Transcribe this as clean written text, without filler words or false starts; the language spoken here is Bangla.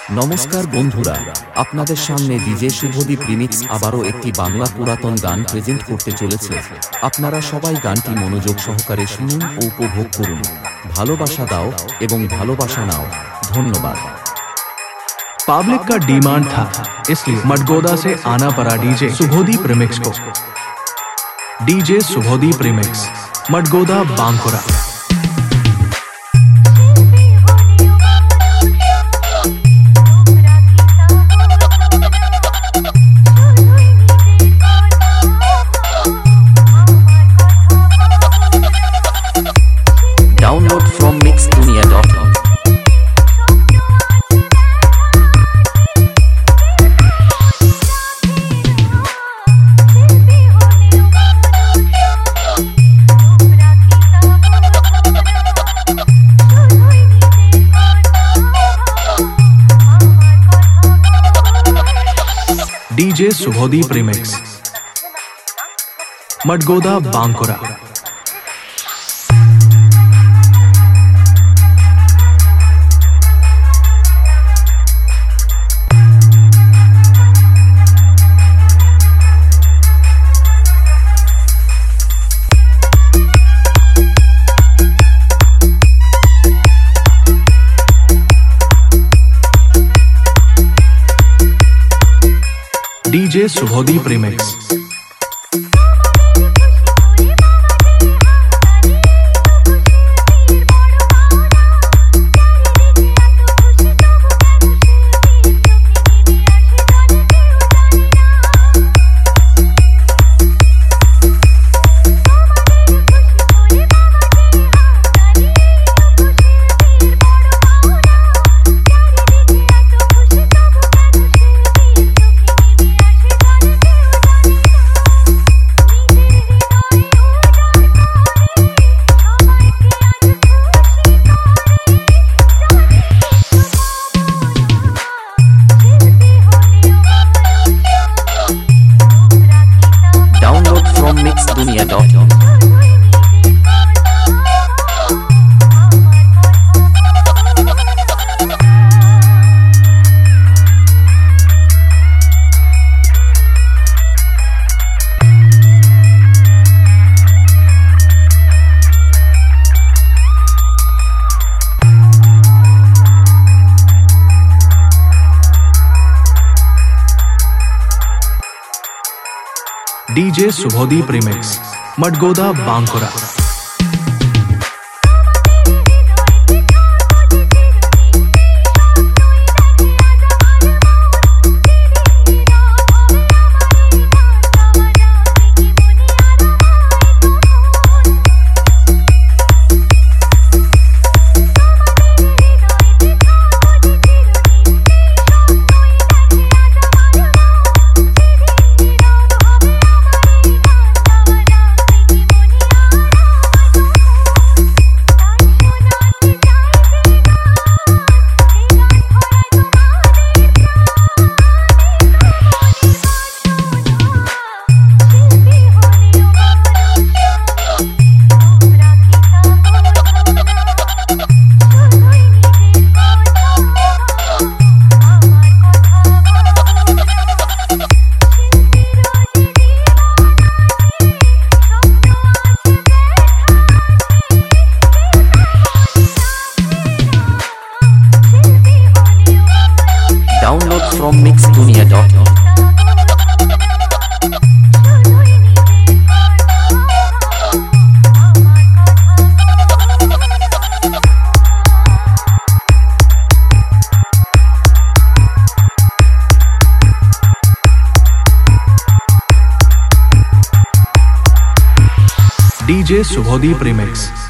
নমস্কার বন্ধুরা, আপনাদের সামনে ডিজে শুভদীপ রিমিক্স আবারও একটি বাংলা পুরাতন গান প্রেজেন্ট করতে চলেছে। আপনারা সবাই গানটি মনোযোগ সহকারে শুনুন ও উপভোগ করুন। ভালোবাসা দাও এবং ভালোবাসা নাও। ধন্যবাদ। पब्लिक का डिमांड था, इसलिए मडगोदा से आना पड़ा डीजे शुभदीप रिमिक्स को। DJ Shubhdeep remix, Madgoda Bankura. Download from mixdunia.com. DJ Shubhdeep remix, Madgoda Bankura. DJ Shubhdeep remix. mixdunia.com. DJ Shubhdeep remix, Madgoda Bankura. Download from mixdunia.com. DJ Shubhdeep remix.